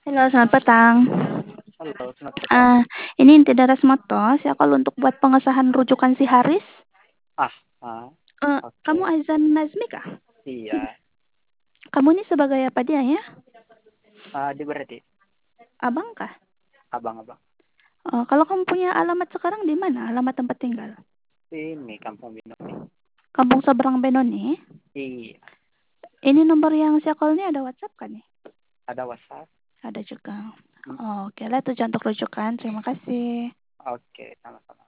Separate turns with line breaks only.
Halo, selamat petang.
Halo, selamat petang.
Ini inti dari Motos ya kalau untuk buat pengesahan rujukan si Haris.
Ah, ah,
Kamu
oke.
Aizan Nazmi kah?
Iya.
Kamu ini sebagai apa dia ya?
Dia berarti
Abang kah?
abang-abang.
Kalau kamu punya alamat sekarang di mana? Alamat tempat tinggal?
Ini Kampung Binoni.
Kampung Seberang Benoni.
Iya,
Ini nomor yang saya call ini ada WhatsApp kan nih?
ada WhatsApp.
Ada juga.
Hmm,
Oke lah itu untuk rujukan. Terima kasih.
Oke, sama-sama.